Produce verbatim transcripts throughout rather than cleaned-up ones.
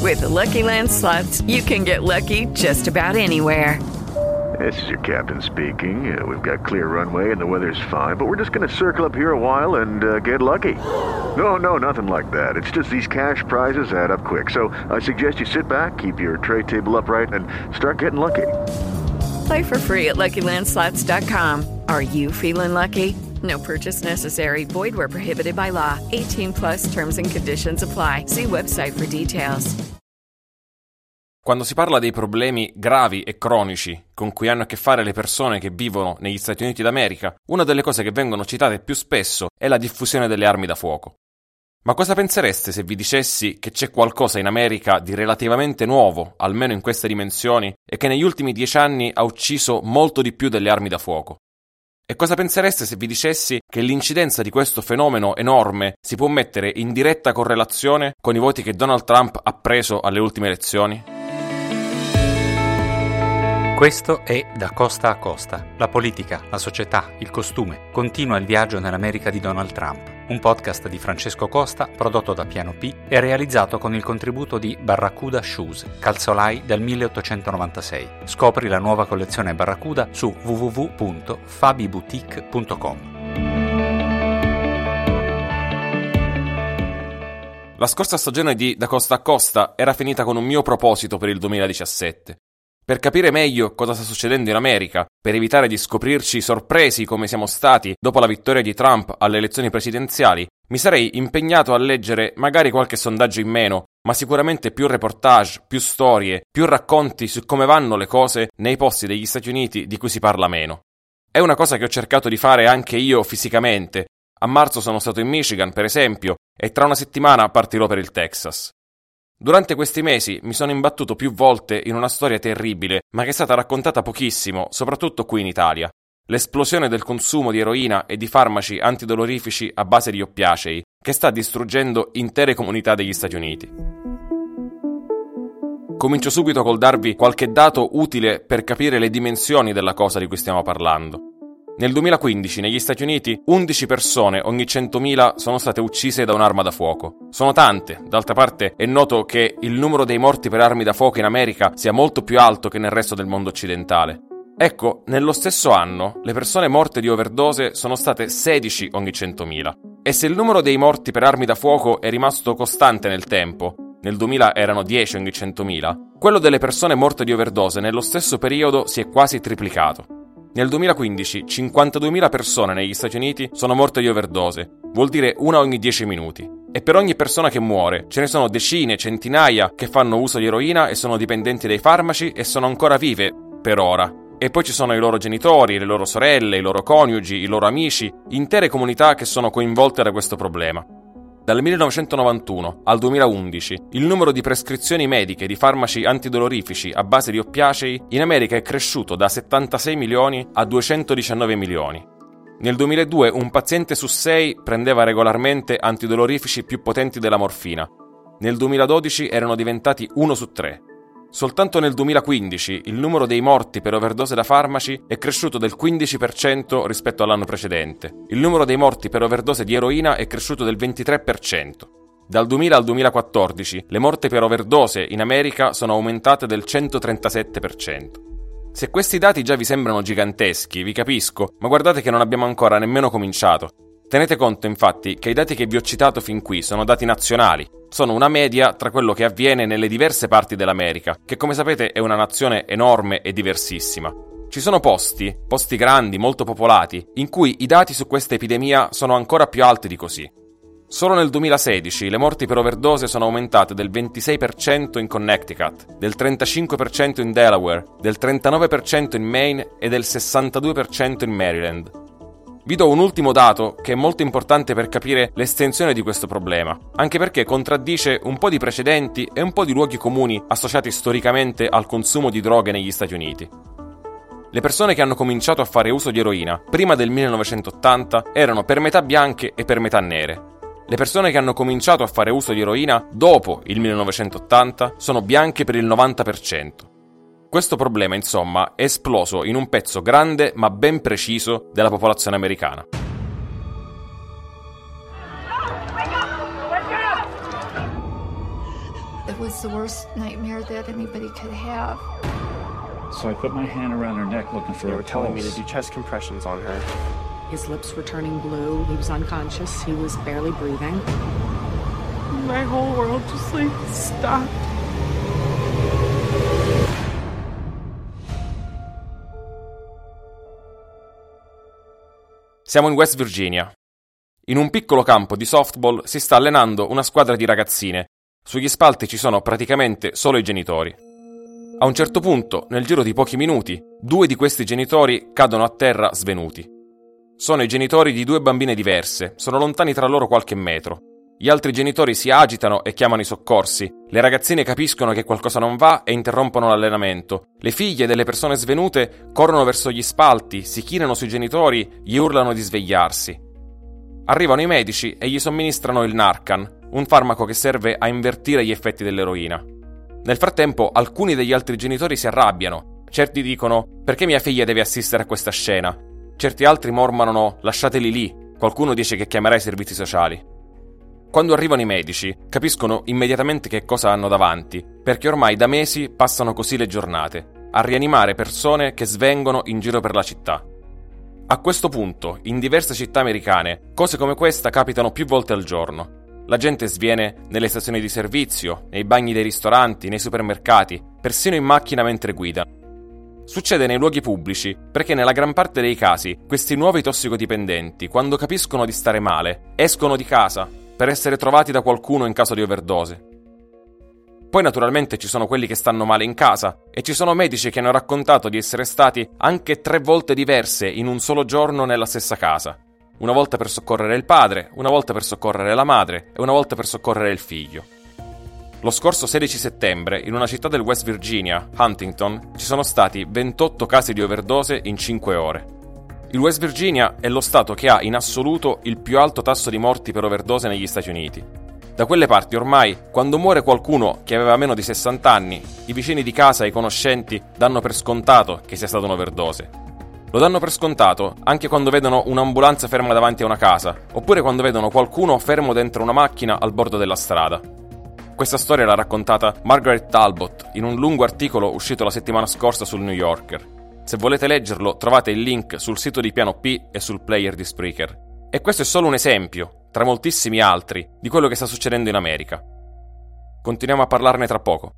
With the Lucky Land Slots, you can get lucky just about anywhere. This is your captain speaking. Uh, we've got clear runway and the weather's fine, but we're just going to circle up here a while and uh, get lucky. No, no, nothing like that. It's just these cash prizes add up quick. So I suggest you sit back, keep your tray table upright, and start getting lucky. Play for free at Lucky Land Slots dot com. Are you feeling lucky? No purchase necessary. Void where prohibited by law. eighteen plus terms and conditions apply. See website for details. Quando si parla dei problemi gravi e cronici con cui hanno a che fare le persone che vivono negli Stati Uniti d'America, una delle cose che vengono citate più spesso è la diffusione delle armi da fuoco. Ma cosa pensereste se vi dicessi che c'è qualcosa in America di relativamente nuovo, almeno in queste dimensioni, e che negli ultimi dieci anni ha ucciso molto di più delle armi da fuoco? E cosa pensereste se vi dicessi che l'incidenza di questo fenomeno enorme si può mettere in diretta correlazione con i voti che Donald Trump ha preso alle ultime elezioni? Questo è Da Costa a Costa. La politica, la società, il costume. Continua il viaggio nell'America di Donald Trump. Un podcast di Francesco Costa, prodotto da Piano P e realizzato con il contributo di Barracuda Shoes, calzolai del milleottocentonovantasei. Scopri la nuova collezione Barracuda su w w w punto fabiboutique punto com. La scorsa stagione di Da Costa a Costa era finita con un mio proposito per il duemiladiciassette. Per capire meglio cosa sta succedendo in America, per evitare di scoprirci sorpresi come siamo stati dopo la vittoria di Trump alle elezioni presidenziali, mi sarei impegnato a leggere magari qualche sondaggio in meno, ma sicuramente più reportage, più storie, più racconti su come vanno le cose nei posti degli Stati Uniti di cui si parla meno. È una cosa che ho cercato di fare anche io fisicamente. A marzo sono stato in Michigan, per esempio, e tra una settimana partirò per il Texas. Durante questi mesi mi sono imbattuto più volte in una storia terribile, ma che è stata raccontata pochissimo, soprattutto qui in Italia. L'esplosione del consumo di eroina e di farmaci antidolorifici a base di oppiacei, che sta distruggendo intere comunità degli Stati Uniti. Comincio subito col darvi qualche dato utile per capire le dimensioni della cosa di cui stiamo parlando. Nel duemilaquindici negli Stati Uniti undici persone ogni centomila sono state uccise da un'arma da fuoco. Sono tante, d'altra parte è noto che il numero dei morti per armi da fuoco in America sia molto più alto che nel resto del mondo occidentale. Ecco, nello stesso anno le persone morte di overdose sono state sedici ogni centomila. E se il numero dei morti per armi da fuoco è rimasto costante nel tempo, nel duemila erano dieci ogni centomila, quello delle persone morte di overdose nello stesso periodo si è quasi triplicato. Nel duemilaquindici cinquantaduemila persone negli Stati Uniti sono morte di overdose, vuol dire una ogni dieci minuti. E per ogni persona che muore ce ne sono decine, centinaia che fanno uso di eroina e sono dipendenti dai farmaci e sono ancora vive, per ora. E poi ci sono i loro genitori, le loro sorelle, i loro coniugi, i loro amici, intere comunità che sono coinvolte da questo problema. Dal millenovecentonovantuno al duemilaundici il numero di prescrizioni mediche di farmaci antidolorifici a base di oppiacei in America è cresciuto da settantasei milioni a duecentodiciannove milioni. Nel duemiladue un paziente su sei prendeva regolarmente antidolorifici più potenti della morfina. Nel duemiladodici erano diventati uno su tre. Soltanto nel duemilaquindici il numero dei morti per overdose da farmaci è cresciuto del quindici per cento rispetto all'anno precedente. Il numero dei morti per overdose di eroina è cresciuto del ventitré per cento. Dal duemila al duemilaquattordici le morti per overdose in America sono aumentate del centotrentasette per cento. Se questi dati già vi sembrano giganteschi, vi capisco, ma guardate che non abbiamo ancora nemmeno cominciato. Tenete conto infatti che i dati che vi ho citato fin qui sono dati nazionali, sono una media tra quello che avviene nelle diverse parti dell'America, che come sapete è una nazione enorme e diversissima. Ci sono posti, posti grandi, molto popolati, in cui i dati su questa epidemia sono ancora più alti di così. Solo nel duemilasedici le morti per overdose sono aumentate del ventisei per cento in Connecticut, del trentacinque per cento in Delaware, del trentanove per cento in Maine e del sessantadue per cento in Maryland. Vi do un ultimo dato che è molto importante per capire l'estensione di questo problema, anche perché contraddice un po' di precedenti e un po' di luoghi comuni associati storicamente al consumo di droghe negli Stati Uniti. Le persone che hanno cominciato a fare uso di eroina prima del millenovecentottanta erano per metà bianche e per metà nere. Le persone che hanno cominciato a fare uso di eroina dopo il millenovecentottanta sono bianche per il novanta per cento. Questo problema, insomma, è esploso in un pezzo grande ma ben preciso della popolazione americana. It was the worst nightmare that anybody could have. So I put my hand around her neck looking for They a were telling me pulse. to do chest compressions on her. His lips were turning blue. He was unconscious. He was barely breathing. My whole world just like stopped. Siamo in West Virginia. In un piccolo campo di softball si sta allenando una squadra di ragazzine. Sugli spalti ci sono praticamente solo i genitori. A un certo punto, nel giro di pochi minuti, due di questi genitori cadono a terra svenuti. Sono i genitori di due bambine diverse, sono lontani tra loro qualche metro. Gli altri genitori si agitano e chiamano i soccorsi. Le ragazzine capiscono che qualcosa non va e interrompono l'allenamento. Le figlie delle persone svenute corrono verso gli spalti, si chinano sui genitori, gli urlano di svegliarsi. Arrivano i medici e gli somministrano il Narcan, un farmaco che serve a invertire gli effetti dell'eroina. Nel frattempo, alcuni degli altri genitori si arrabbiano. Certi dicono: perché mia figlia deve assistere a questa scena? Certi altri mormorano: lasciateli lì. Qualcuno dice che chiamerà i servizi sociali. Quando arrivano i medici, capiscono immediatamente che cosa hanno davanti, perché ormai da mesi passano così le giornate, a rianimare persone che svengono in giro per la città. A questo punto, in diverse città americane, cose come questa capitano più volte al giorno. La gente sviene nelle stazioni di servizio, nei bagni dei ristoranti, nei supermercati, persino in macchina mentre guida. Succede nei luoghi pubblici perché nella gran parte dei casi questi nuovi tossicodipendenti, quando capiscono di stare male, escono di casa per essere trovati da qualcuno in caso di overdose. Poi naturalmente ci sono quelli che stanno male in casa e ci sono medici che hanno raccontato di essere stati anche tre volte diverse in un solo giorno nella stessa casa. Una volta per soccorrere il padre, una volta per soccorrere la madre e una volta per soccorrere il figlio. Lo scorso sedici settembre, in una città del West Virginia, Huntington, ci sono stati ventotto casi di overdose in cinque ore. Il West Virginia è lo stato che ha in assoluto il più alto tasso di morti per overdose negli Stati Uniti. Da quelle parti ormai, quando muore qualcuno che aveva meno di sessanta anni, i vicini di casa e i conoscenti danno per scontato che sia stata un'overdose. Lo danno per scontato anche quando vedono un'ambulanza ferma davanti a una casa, oppure quando vedono qualcuno fermo dentro una macchina al bordo della strada. Questa storia l'ha raccontata Margaret Talbot in un lungo articolo uscito la settimana scorsa sul New Yorker. Se volete leggerlo, trovate il link sul sito di Piano P e sul player di Spreaker. E questo è solo un esempio, tra moltissimi altri, di quello che sta succedendo in America. Continuiamo a parlarne tra poco.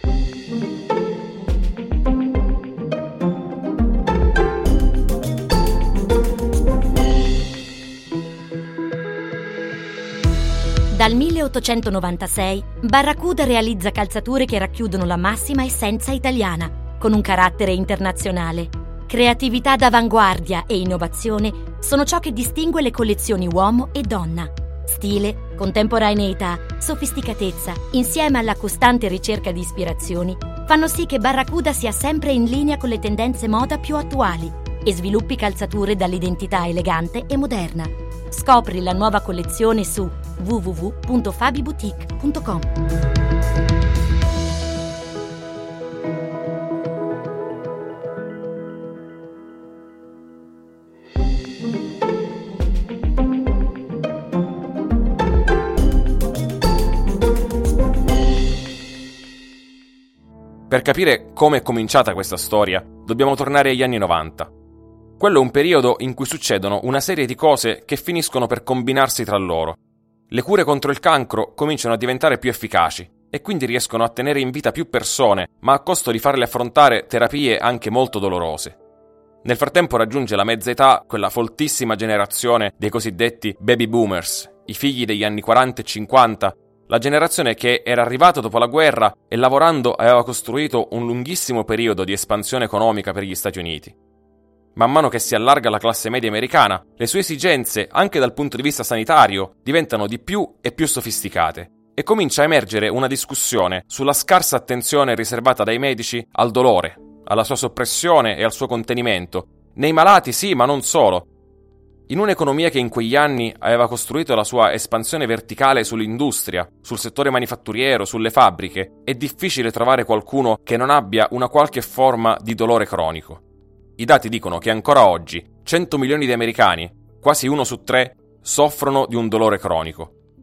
Dal milleottocentonovantasei, Barracuda realizza calzature che racchiudono la massima essenza italiana, con un carattere internazionale. Creatività d'avanguardia e innovazione sono ciò che distingue le collezioni uomo e donna. Stile, contemporaneità, sofisticatezza, insieme alla costante ricerca di ispirazioni, fanno sì che Barracuda sia sempre in linea con le tendenze moda più attuali e sviluppi calzature dall'identità elegante e moderna. Scopri la nuova collezione su w w w punto fabiboutique punto com. Per capire come è cominciata questa storia, dobbiamo tornare agli anni novanta. Quello è un periodo in cui succedono una serie di cose che finiscono per combinarsi tra loro. Le cure contro il cancro cominciano a diventare più efficaci e quindi riescono a tenere in vita più persone, ma a costo di farle affrontare terapie anche molto dolorose. Nel frattempo raggiunge la mezza età quella foltissima generazione dei cosiddetti baby boomers, i figli degli anni quaranta e cinquanta, la generazione che era arrivata dopo la guerra e lavorando aveva costruito un lunghissimo periodo di espansione economica per gli Stati Uniti. Man mano che si allarga la classe media americana, le sue esigenze, anche dal punto di vista sanitario, diventano di più e più sofisticate e comincia a emergere una discussione sulla scarsa attenzione riservata dai medici al dolore, alla sua soppressione e al suo contenimento. Nei malati sì, ma non solo. In un'economia che in quegli anni aveva costruito la sua espansione verticale sull'industria, sul settore manifatturiero, sulle fabbriche, è difficile trovare qualcuno che non abbia una qualche forma di dolore cronico. I dati dicono che ancora oggi cento milioni di americani, quasi uno su tre, soffrono di un dolore cronico.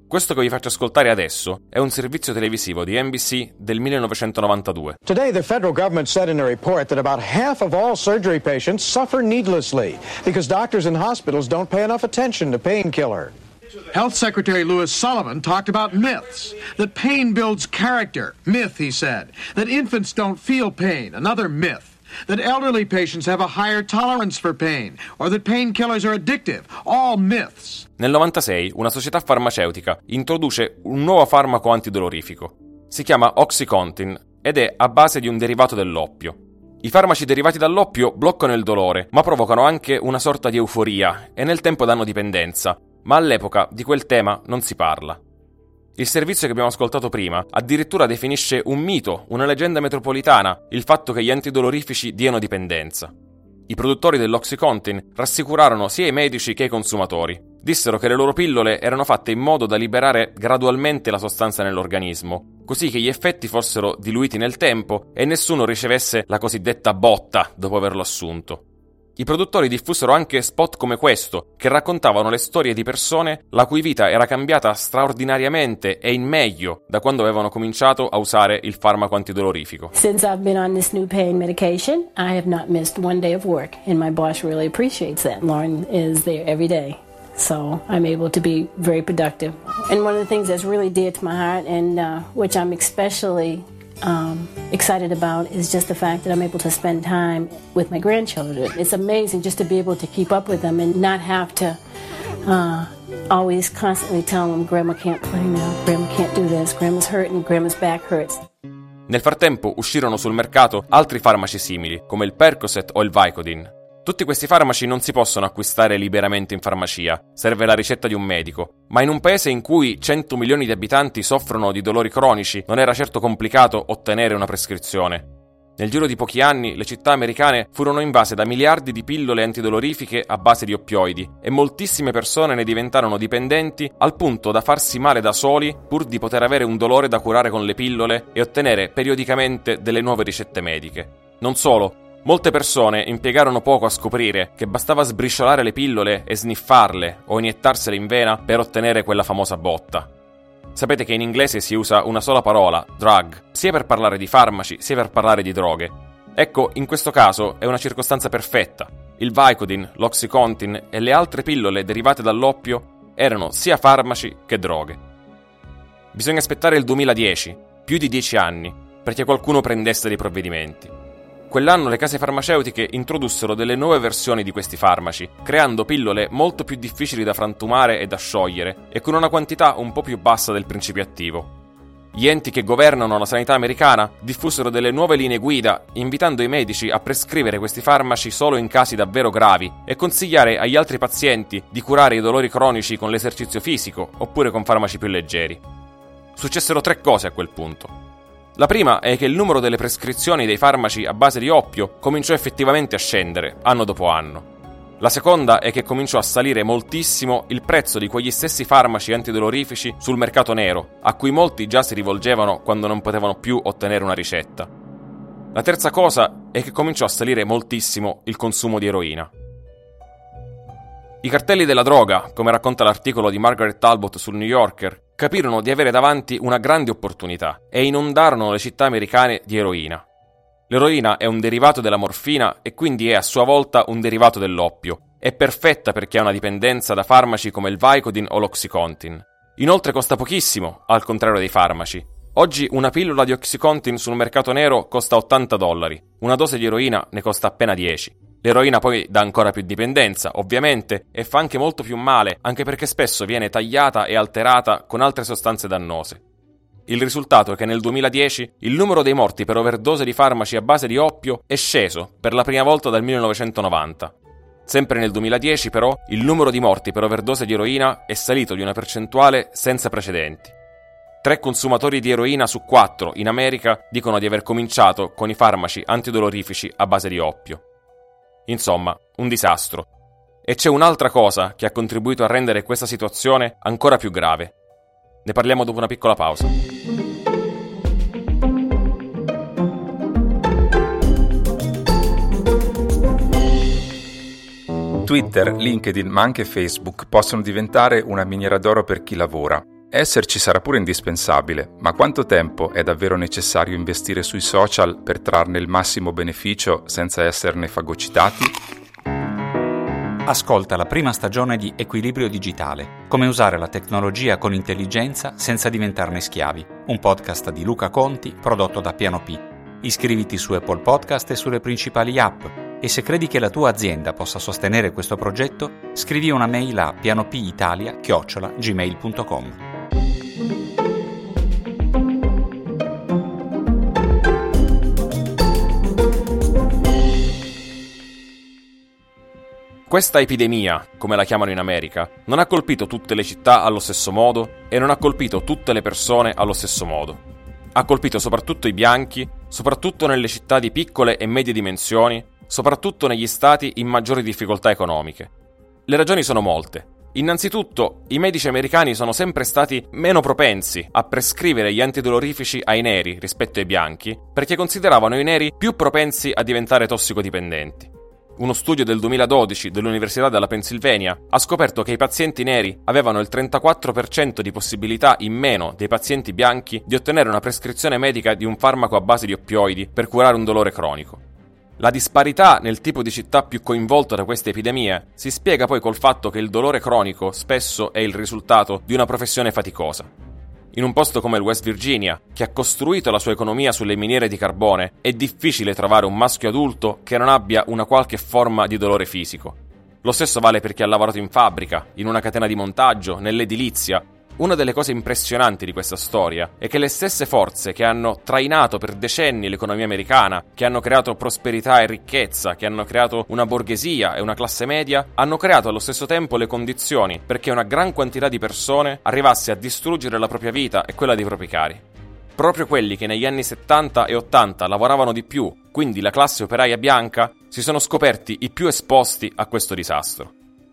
Questo che vi faccio ascoltare adesso è un servizio televisivo di N B C del millenovecentonovantadue. Today the federal government said in a report that about half of all surgery patients suffer needlessly because doctors and hospitals don't pay enough attention to painkiller. Health Secretary Louis Sullivan talked about myths, that pain builds character. Myth, he said. That infants don't feel pain. Another myth. That elderly patients have a higher tolerance for pain, or that painkillers are addictive. All myths. Nel novantasei una società farmaceutica introduce un nuovo farmaco antidolorifico. Si chiama Oxycontin ed è a base di un derivato dell'oppio. I farmaci derivati dall'oppio bloccano il dolore, ma provocano anche una sorta di euforia e nel tempo danno dipendenza, ma all'epoca di quel tema non si parla. Il servizio che abbiamo ascoltato prima addirittura definisce un mito, una leggenda metropolitana, il fatto che gli antidolorifici diano dipendenza. I produttori dell'Oxycontin rassicurarono sia i medici che i consumatori. Dissero che le loro pillole erano fatte in modo da liberare gradualmente la sostanza nell'organismo, così che gli effetti fossero diluiti nel tempo e nessuno ricevesse la cosiddetta botta dopo averlo assunto. I produttori diffusero anche spot come questo, che raccontavano le storie di persone la cui vita era cambiata straordinariamente e in meglio da quando avevano cominciato a usare il farmaco antidolorifico. Since I've been on this new pain medication, I have not missed one day of work, and my boss really appreciates that. Lauren is there every day, so I'm able to be very productive. And one of the things that's really dear to my heart, and uh, which I'm especially Um, excited about is just the fact that I'm able to spend time with my grandchildren. It's amazing just to be able to keep up with them and not have to uh, always constantly tell them, Grandma can't play now, Grandma can't do this, Grandma's hurting, Grandma's back hurts. Nel frattempo uscirono sul mercato altri farmaci simili, come il Percocet o il Vicodin. Tutti questi farmaci non si possono acquistare liberamente in farmacia, serve la ricetta di un medico, ma in un paese in cui cento milioni di abitanti soffrono di dolori cronici non era certo complicato ottenere una prescrizione. Nel giro di pochi anni le città americane furono invase da miliardi di pillole antidolorifiche a base di oppioidi e moltissime persone ne diventarono dipendenti al punto da farsi male da soli pur di poter avere un dolore da curare con le pillole e ottenere periodicamente delle nuove ricette mediche. Non solo, molte persone impiegarono poco a scoprire che bastava sbriciolare le pillole e sniffarle o iniettarsele in vena per ottenere quella famosa botta. Sapete che in inglese si usa una sola parola, drug, sia per parlare di farmaci sia per parlare di droghe. Ecco, in questo caso è una circostanza perfetta. Il Vicodin, l'Oxycontin e le altre pillole derivate dall'oppio erano sia farmaci che droghe. Bisogna aspettare il duemiladieci, più di dieci anni, perché qualcuno prendesse dei provvedimenti. Quell'anno le case farmaceutiche introdussero delle nuove versioni di questi farmaci, creando pillole molto più difficili da frantumare e da sciogliere e con una quantità un po' più bassa del principio attivo. Gli enti che governano la sanità americana diffusero delle nuove linee guida, invitando i medici a prescrivere questi farmaci solo in casi davvero gravi e consigliare agli altri pazienti di curare i dolori cronici con l'esercizio fisico oppure con farmaci più leggeri. Successero tre cose a quel punto. La prima è che il numero delle prescrizioni dei farmaci a base di oppio cominciò effettivamente a scendere, anno dopo anno. La seconda è che cominciò a salire moltissimo il prezzo di quegli stessi farmaci antidolorifici sul mercato nero, a cui molti già si rivolgevano quando non potevano più ottenere una ricetta. La terza cosa è che cominciò a salire moltissimo il consumo di eroina. I cartelli della droga, come racconta l'articolo di Margaret Talbot sul New Yorker, capirono di avere davanti una grande opportunità e inondarono le città americane di eroina. L'eroina è un derivato della morfina e quindi è a sua volta un derivato dell'oppio. È perfetta per chi ha una dipendenza da farmaci come il Vicodin o l'Oxycontin. Inoltre costa pochissimo, al contrario dei farmaci. Oggi una pillola di Oxycontin sul mercato nero costa ottanta dollari, una dose di eroina ne costa appena dieci. L'eroina poi dà ancora più dipendenza, ovviamente, e fa anche molto più male, anche perché spesso viene tagliata e alterata con altre sostanze dannose. Il risultato è che nel duemiladieci il numero dei morti per overdose di farmaci a base di oppio è sceso per la prima volta dal millenovecentonovanta. Sempre nel duemiladieci, però, il numero di morti per overdose di eroina è salito di una percentuale senza precedenti. Tre consumatori di eroina su quattro in America dicono di aver cominciato con i farmaci antidolorifici a base di oppio. Insomma, un disastro. E c'è un'altra cosa che ha contribuito a rendere questa situazione ancora più grave. Ne parliamo dopo una piccola pausa. Twitter, LinkedIn, ma anche Facebook possono diventare una miniera d'oro per chi lavora. Esserci sarà pure indispensabile, ma quanto tempo è davvero necessario investire sui social per trarne il massimo beneficio senza esserne fagocitati? Ascolta la prima stagione di Equilibrio Digitale, come usare la tecnologia con intelligenza senza diventarne schiavi, un podcast di Luca Conti prodotto da Piano P. Iscriviti su Apple Podcast e sulle principali app e se credi che la tua azienda possa sostenere questo progetto, scrivi una mail a pianopitalia chiocciola gmail punto com. Questa epidemia, come la chiamano in America, non ha colpito tutte le città allo stesso modo e non ha colpito tutte le persone allo stesso modo. Ha colpito soprattutto i bianchi, soprattutto nelle città di piccole e medie dimensioni, soprattutto negli stati in maggiori difficoltà economiche. Le ragioni sono molte. Innanzitutto, i medici americani sono sempre stati meno propensi a prescrivere gli antidolorifici ai neri rispetto ai bianchi, perché consideravano i neri più propensi a diventare tossicodipendenti. Uno studio del duemiladodici dell'Università della Pennsylvania ha scoperto che i pazienti neri avevano il trentaquattro per cento di possibilità in meno dei pazienti bianchi di ottenere una prescrizione medica di un farmaco a base di oppioidi per curare un dolore cronico. La disparità nel tipo di città più coinvolto da queste epidemie si spiega poi col fatto che il dolore cronico spesso è il risultato di una professione faticosa. In un posto come il West Virginia, che ha costruito la sua economia sulle miniere di carbone, è difficile trovare un maschio adulto che non abbia una qualche forma di dolore fisico. Lo stesso vale per chi ha lavorato in fabbrica, in una catena di montaggio, nell'edilizia. Una delle cose impressionanti di questa storia è che le stesse forze che hanno trainato per decenni l'economia americana, che hanno creato prosperità e ricchezza, che hanno creato una borghesia e una classe media, hanno creato allo stesso tempo le condizioni perché una gran quantità di persone arrivasse a distruggere la propria vita e quella dei propri cari. Proprio quelli che negli anni settanta e ottanta lavoravano di più, quindi la classe operaia bianca, si sono scoperti i più esposti a questo disastro.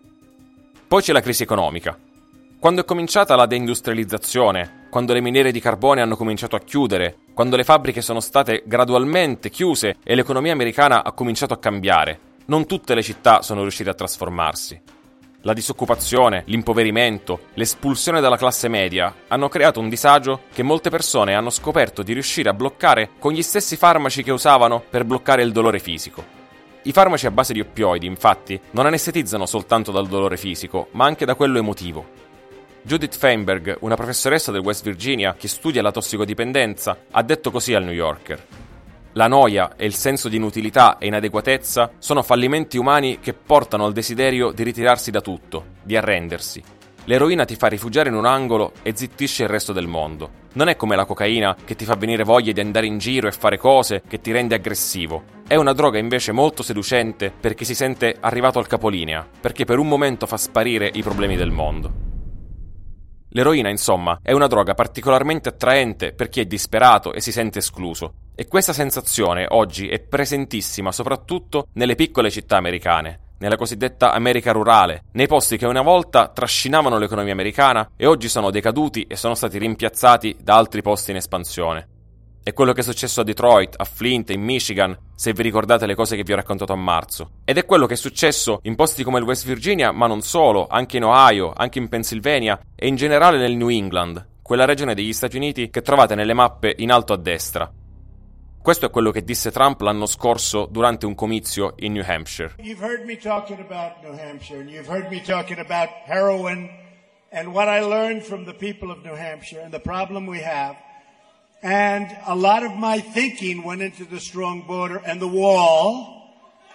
Poi c'è la crisi economica. Quando è cominciata la deindustrializzazione, quando le miniere di carbone hanno cominciato a chiudere, quando le fabbriche sono state gradualmente chiuse e l'economia americana ha cominciato a cambiare, non tutte le città sono riuscite a trasformarsi. La disoccupazione, l'impoverimento, l'espulsione dalla classe media hanno creato un disagio che molte persone hanno scoperto di riuscire a bloccare con gli stessi farmaci che usavano per bloccare il dolore fisico. I farmaci a base di oppioidi, infatti, non anestetizzano soltanto dal dolore fisico, ma anche da quello emotivo. Judith Feinberg, una professoressa del West Virginia che studia la tossicodipendenza, ha detto così al New Yorker: la noia e il senso di inutilità e inadeguatezza sono fallimenti umani che portano al desiderio di ritirarsi da tutto, di arrendersi. L'eroina ti fa rifugiare in un angolo e zittisce il resto del mondo. Non è come la cocaina che ti fa venire voglia di andare in giro e fare cose, che ti rende aggressivo. È una droga invece molto seducente per chi si sente arrivato al capolinea, perché per un momento fa sparire i problemi del mondo. L'eroina, insomma, è una droga particolarmente attraente per chi è disperato e si sente escluso. E questa sensazione oggi è presentissima soprattutto nelle piccole città americane, nella cosiddetta America rurale, nei posti che una volta trascinavano l'economia americana e oggi sono decaduti e sono stati rimpiazzati da altri posti in espansione. È quello che è successo a Detroit, a Flint, in Michigan, se vi ricordate le cose che vi ho raccontato a marzo. Ed è quello che è successo in posti come il West Virginia, ma non solo, anche in Ohio, anche in Pennsylvania e in generale nel New England, quella regione degli Stati Uniti che trovate nelle mappe in alto a destra. Questo è quello che disse Trump l'anno scorso durante un comizio in New Hampshire. You've heard me talking about New Hampshire and you've heard me talking about heroin and what I learned from the people of New Hampshire and the problem we have. And a lot of my thinking went into the strong border and the wall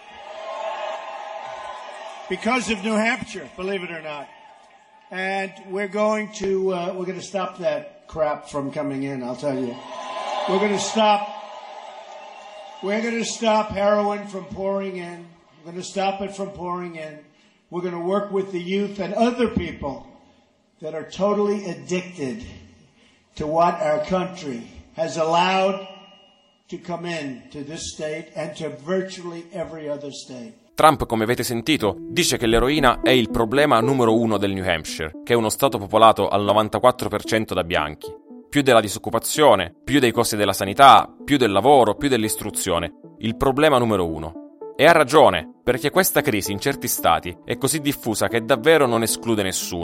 because of New Hampshire, believe it or not. And we're going to uh, we're going to stop that crap from coming in, I'll tell you. We're going to stop We're going to stop heroin from pouring in. We're going to stop it from pouring in. We're going to work with the youth and other people that are totally addicted to what our country has allowed to come in to this state and to virtually every other state. Trump, come avete sentito, dice che l'eroina è il problema numero uno del New Hampshire, che è uno stato popolato al novantaquattro per cento da bianchi. Più della disoccupazione, più dei costi della sanità, più del lavoro, più dell'istruzione. Il problema numero uno. E ha ragione, perché questa crisi in certi stati è così diffusa che davvero non esclude nessuno.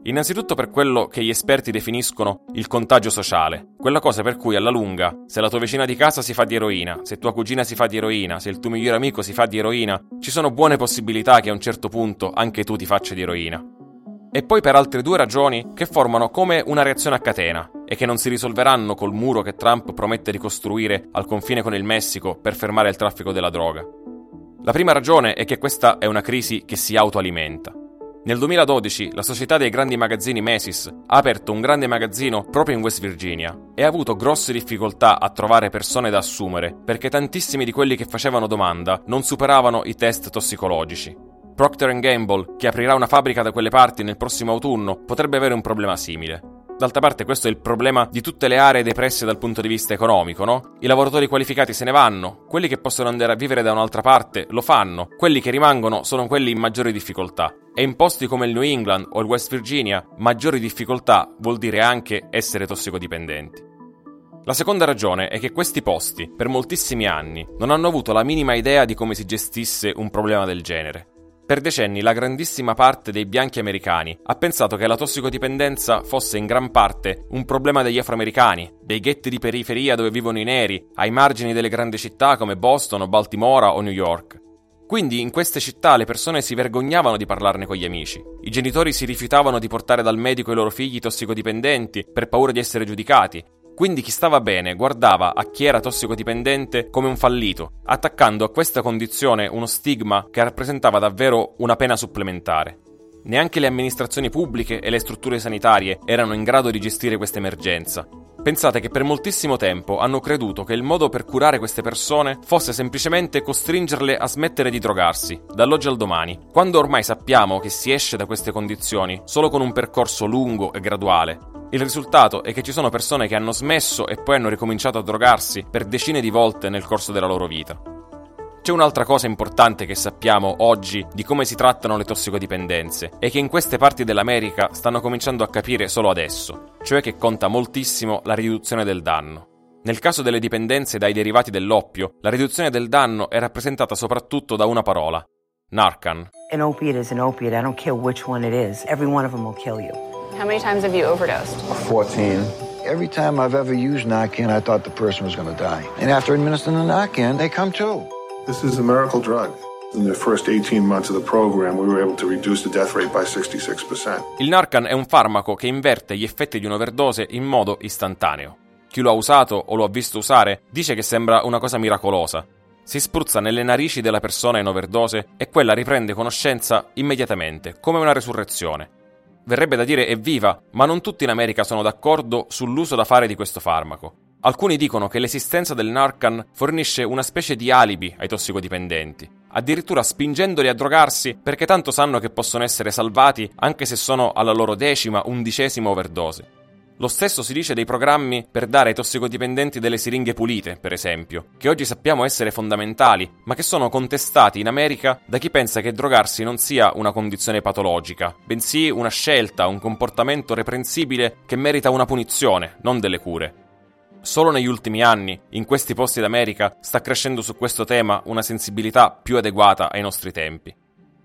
Innanzitutto per quello che gli esperti definiscono il contagio sociale, quella cosa per cui alla lunga, se la tua vicina di casa si fa di eroina, se tua cugina si fa di eroina, se il tuo migliore amico si fa di eroina, ci sono buone possibilità che a un certo punto anche tu ti faccia di eroina. E poi per altre due ragioni che formano come una reazione a catena e che non si risolveranno col muro che Trump promette di costruire al confine con il Messico per fermare il traffico della droga. La prima ragione è che questa è una crisi che si autoalimenta. Nel duemiladodici la società dei grandi magazzini Macy's ha aperto un grande magazzino proprio in West Virginia e ha avuto grosse difficoltà a trovare persone da assumere perché tantissimi di quelli che facevano domanda non superavano i test tossicologici. Procter and Gamble, che aprirà una fabbrica da quelle parti nel prossimo autunno, potrebbe avere un problema simile. D'altra parte questo è il problema di tutte le aree depresse dal punto di vista economico, no? I lavoratori qualificati se ne vanno, quelli che possono andare a vivere da un'altra parte lo fanno, quelli che rimangono sono quelli in maggiori difficoltà. E in posti come il New England o il West Virginia, maggiori difficoltà vuol dire anche essere tossicodipendenti. La seconda ragione è che questi posti, per moltissimi anni, non hanno avuto la minima idea di come si gestisse un problema del genere. Per decenni la grandissima parte dei bianchi americani ha pensato che la tossicodipendenza fosse in gran parte un problema degli afroamericani, dei ghetti di periferia dove vivono i neri, ai margini delle grandi città come Boston o Baltimora o New York. Quindi in queste città le persone si vergognavano di parlarne con gli amici. I genitori si rifiutavano di portare dal medico i loro figli tossicodipendenti per paura di essere giudicati. Quindi chi stava bene guardava a chi era tossicodipendente come un fallito, attaccando a questa condizione uno stigma che rappresentava davvero una pena supplementare. Neanche le amministrazioni pubbliche e le strutture sanitarie erano in grado di gestire questa emergenza. Pensate che per moltissimo tempo hanno creduto che il modo per curare queste persone fosse semplicemente costringerle a smettere di drogarsi, dall'oggi al domani, quando ormai sappiamo che si esce da queste condizioni solo con un percorso lungo e graduale. Il risultato è che ci sono persone che hanno smesso e poi hanno ricominciato a drogarsi per decine di volte nel corso della loro vita. C'è un'altra cosa importante che sappiamo oggi di come si trattano le tossicodipendenze e che in queste parti dell'America stanno cominciando a capire solo adesso, cioè che conta moltissimo la riduzione del danno. Nel caso delle dipendenze dai derivati dell'oppio, la riduzione del danno è rappresentata soprattutto da una parola: Narcan. An opiate is an opiate. I don't care which one it is. Every one of them will kill you. How many times have you overdosed? fourteen. Every time I've ever used Narcan, I thought the person was going to die. And after administering the Narcan, they come to. This is a miracle drug. In the first eighteen months of the program, we were able to reduce the death rate by sixty-six percent. Il Narcan è un farmaco che inverte gli effetti di un'overdose in modo istantaneo. Chi lo ha usato o lo ha visto usare dice che sembra una cosa miracolosa. Si spruzza nelle narici della persona in overdose e quella riprende conoscenza immediatamente, come una resurrezione. Verrebbe da dire evviva, ma non tutti in America sono d'accordo sull'uso da fare di questo farmaco. Alcuni dicono che l'esistenza del Narcan fornisce una specie di alibi ai tossicodipendenti, addirittura spingendoli a drogarsi perché tanto sanno che possono essere salvati anche se sono alla loro decima, undicesima overdose. Lo stesso si dice dei programmi per dare ai tossicodipendenti delle siringhe pulite, per esempio, che oggi sappiamo essere fondamentali, ma che sono contestati in America da chi pensa che drogarsi non sia una condizione patologica, bensì una scelta, un comportamento reprensibile che merita una punizione, non delle cure. Solo negli ultimi anni, in questi posti d'America, sta crescendo su questo tema una sensibilità più adeguata ai nostri tempi.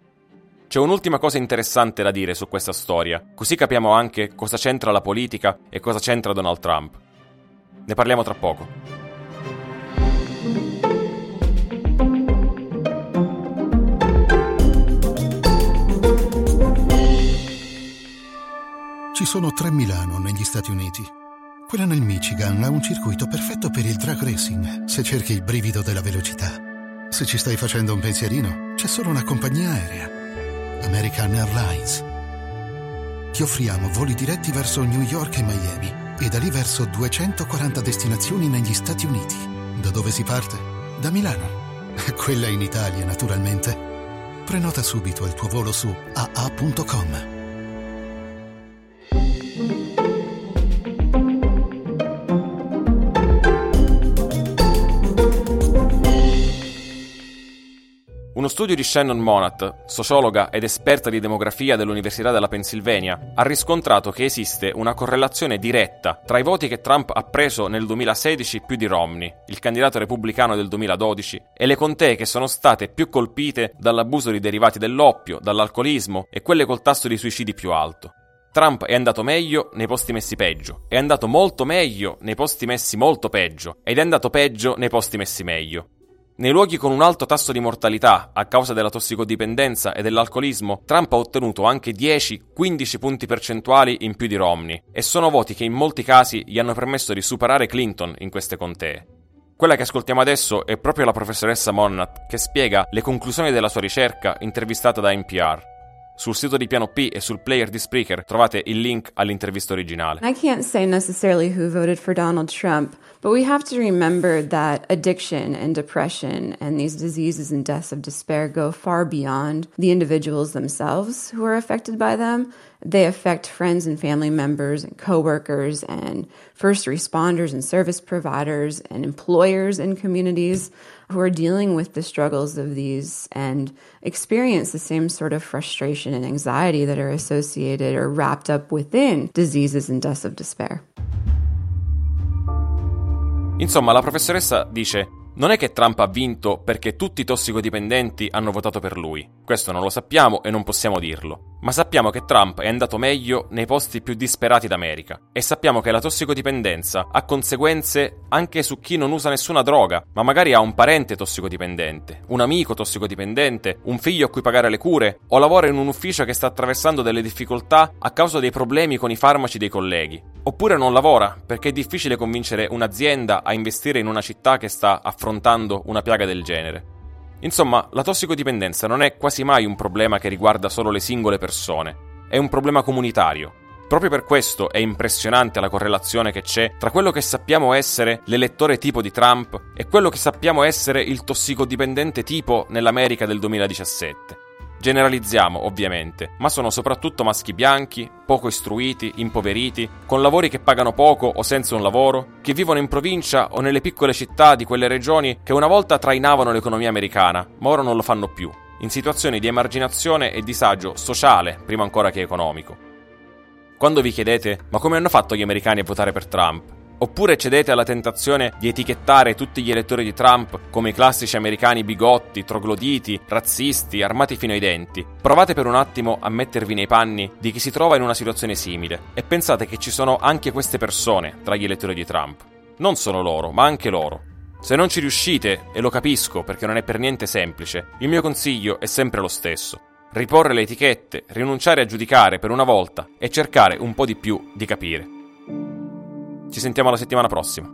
C'è un'ultima cosa interessante da dire su questa storia, così capiamo anche cosa c'entra la politica e cosa c'entra Donald Trump. Ne parliamo tra poco. Ci sono tre Milano negli Stati Uniti. Quella nel Michigan ha un circuito perfetto per il drag racing, se cerchi il brivido della velocità. Se ci stai facendo un pensierino, c'è solo una compagnia aerea. American Airlines. Ti offriamo voli diretti verso New York e Miami e da lì verso duecentoquaranta destinazioni negli Stati Uniti. Da dove si parte? Da Milano. Quella in Italia, naturalmente. Prenota subito il tuo volo su a a punto com. Uno studio di Shannon Monat, sociologa ed esperta di demografia dell'Università della Pennsylvania, ha riscontrato che esiste una correlazione diretta tra i voti che Trump ha preso nel duemilasedici più di Romney, il candidato repubblicano del duemiladodici, e le contee che sono state più colpite dall'abuso di derivati dell'oppio, dall'alcolismo e quelle col tasso di suicidi più alto. Trump è andato meglio nei posti messi peggio, è andato molto meglio nei posti messi molto peggio ed è andato peggio nei posti messi meglio. Nei luoghi con un alto tasso di mortalità a causa della tossicodipendenza e dell'alcolismo, Trump ha ottenuto anche dieci quindici punti percentuali in più di Romney, e sono voti che in molti casi gli hanno permesso di superare Clinton in queste contee. Quella che ascoltiamo adesso è proprio la professoressa Monnat, che spiega le conclusioni della sua ricerca intervistata da N P R. Sul sito di Piano P e sul player di Spreaker trovate il link all'intervista originale. I can't say necessarily who voted for Donald Trump, but we have to remember that addiction and depression and these diseases and deaths of despair go far beyond the individuals themselves who are affected by them. They affect friends and family members and coworkers and first responders and service providers and employers in communities who are dealing with the struggles of these and experience the same sort of frustration and anxiety that are associated or wrapped up within diseases and deaths of despair. Insomma, la professoressa dice: non è che Trump ha vinto perché tutti i tossicodipendenti hanno votato per lui. Questo non lo sappiamo e non possiamo dirlo. Ma sappiamo che Trump è andato meglio nei posti più disperati d'America. E sappiamo che la tossicodipendenza ha conseguenze anche su chi non usa nessuna droga, ma magari ha un parente tossicodipendente, un amico tossicodipendente, un figlio a cui pagare le cure, o lavora in un ufficio che sta attraversando delle difficoltà a causa dei problemi con i farmaci dei colleghi. Oppure non lavora perché è difficile convincere un'azienda a investire in una città che sta affrontando una piaga del genere. Insomma, la tossicodipendenza non è quasi mai un problema che riguarda solo le singole persone, è un problema comunitario. Proprio per questo è impressionante la correlazione che c'è tra quello che sappiamo essere l'elettore tipo di Trump e quello che sappiamo essere il tossicodipendente tipo nell'America del duemiladiciassette. Generalizziamo, ovviamente, ma sono soprattutto maschi bianchi, poco istruiti, impoveriti, con lavori che pagano poco o senza un lavoro, che vivono in provincia o nelle piccole città di quelle regioni che una volta trainavano l'economia americana, ma ora non lo fanno più, in situazioni di emarginazione e disagio sociale prima ancora che economico. Quando vi chiedete: ma come hanno fatto gli americani a votare per Trump? Oppure cedete alla tentazione di etichettare tutti gli elettori di Trump come i classici americani bigotti, trogloditi, razzisti, armati fino ai denti. Provate per un attimo a mettervi nei panni di chi si trova in una situazione simile e pensate che ci sono anche queste persone tra gli elettori di Trump. Non solo loro, ma anche loro. Se non ci riuscite, e lo capisco perché non è per niente semplice, il mio consiglio è sempre lo stesso: riporre le etichette, rinunciare a giudicare per una volta e cercare un po' di più di capire. Ci sentiamo la settimana prossima.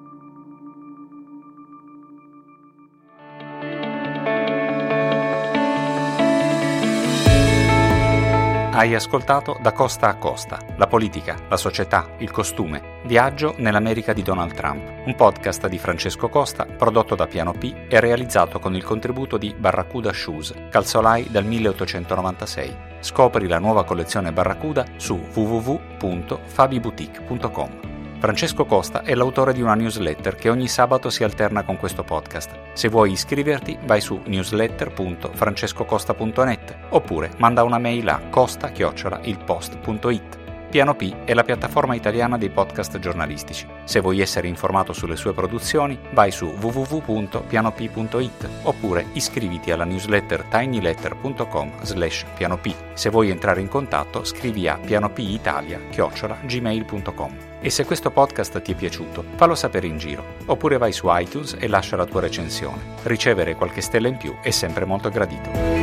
Hai ascoltato Da Costa a Costa, la politica, la società, il costume, viaggio nell'America di Donald Trump, un podcast di Francesco Costa prodotto da Piano P e realizzato con il contributo di Barracuda Shoes, calzolai dal milleottocentonovantasei. Scopri la nuova collezione Barracuda su w w w punto fabiboutique punto com. Francesco Costa è l'autore di una newsletter che ogni sabato si alterna con questo podcast. Se vuoi iscriverti, vai su newsletter punto francescocosta punto net oppure manda una mail a costa chiocciola ilpost punto it. Piano P è la piattaforma italiana dei podcast giornalistici. Se vuoi essere informato sulle sue produzioni, vai su w w w punto piano p punto it oppure iscriviti alla newsletter tinyletter punto com slash pianop. Se vuoi entrare in contatto, scrivi a pianopitalia chiocciola gmail punto com. E se questo podcast ti è piaciuto, fallo sapere in giro, oppure vai su iTunes e lascia la tua recensione. Ricevere qualche stella in più è sempre molto gradito.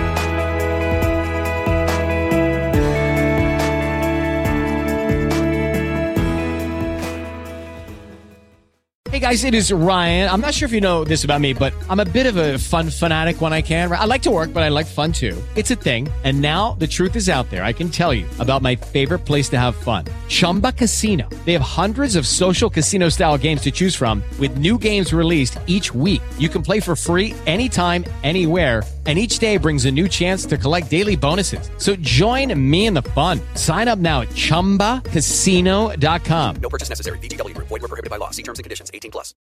Hey guys, it is Ryan. I'm not sure if you know this about me, but I'm a bit of a fun fanatic when I can. I like to work, but I like fun too. It's a thing. And now the truth is out there. I can tell you about my favorite place to have fun. Chumba Casino. They have hundreds of social casino style games to choose from with new games released each week. You can play for free anytime, anywhere. And each day brings a new chance to collect daily bonuses. So join me in the fun. Sign up now at chumba casino dot com. No purchase necessary. V G W Group. Void where prohibited by law. See terms and conditions. eighteen plus.